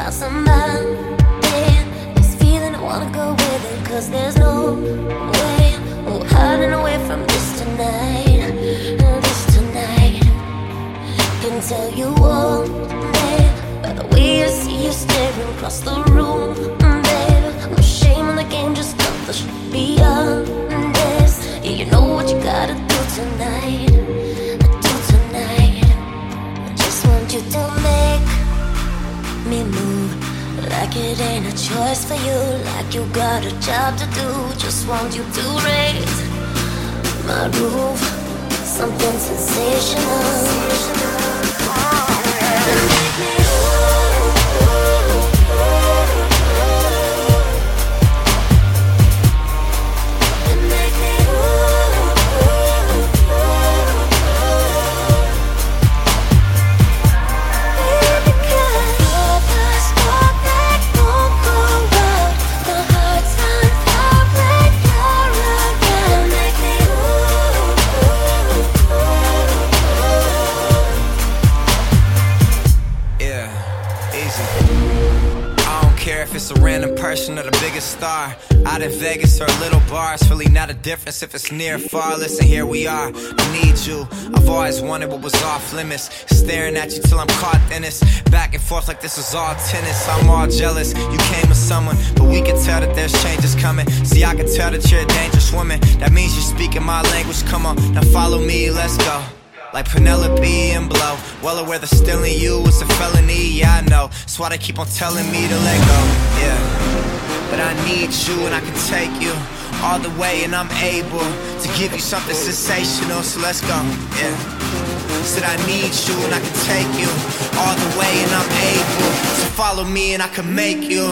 about somebody. This feeling I wanna go with it, cause there's no way, oh, hiding away from this tonight. This tonight can tell you all, babe, by the way I see you staring across the room, babe. No shame in the game, just cut the shit beyond this. Yeah, you know what you gotta do tonight. Do tonight. I just want you to make me move like it ain't a choice for you, like you got a job to do. Just want you to raise my roof, something sensational. And make me it's a random person or the biggest star out in Vegas or a little bar, it's really not a difference if it's near or far. Listen, here we are, I need you. I've always wanted what was off limits, staring at you till I'm caught in this, back and forth like this was all tennis. I'm all jealous, you came with someone, but we can tell that there's changes coming. See, I can tell that you're a dangerous woman, that means you're speaking my language. Come on, now follow me, let's go. Like Penelope and Blow, well aware that stealing you is a felony, yeah I know. That's why they keep on telling me to let go, yeah. But I need you and I can take you all the way, and I'm able to give you something sensational, so let's go, yeah. Said I need you and I can take you all the way, and I'm able to follow me and I can make you.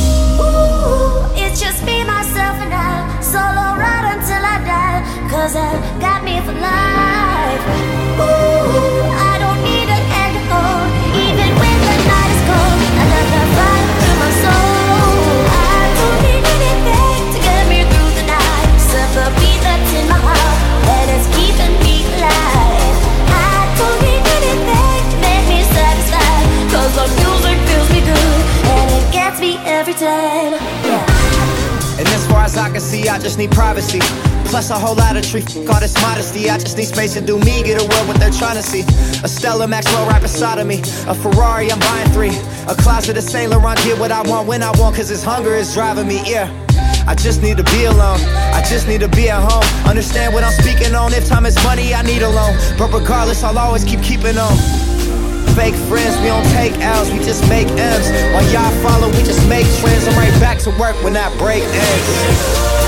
Ooh, it's just me, myself and I, solo ride until I die, cause I got me for life. Ooh, I don't need a hand to hold, even when the night is cold. I got that fire through my soul. I don't need anything to get me through the night, except the beat that's in my heart, and it's keeping me alive. I don't need anything to make me satisfied, cause the music feels me good, and it gets me every time, yeah. And as far as I can see, I just need privacy, plus a whole lot of treat, all this modesty. I just need space to do me, get away what they're trying to see. A Stella Maxwell right beside of me, a Ferrari, I'm buying 3. A closet of Saint Laurent, get what I want when I want, cause this hunger is driving me, yeah. I just need to be alone, I just need to be at home. Understand what I'm speaking on, if time is money, I need a loan. But regardless, I'll always keeping on. Fake friends, we don't take L's, we just make M's. While y'all follow, we just make trends. I'm right back to work when that break ends.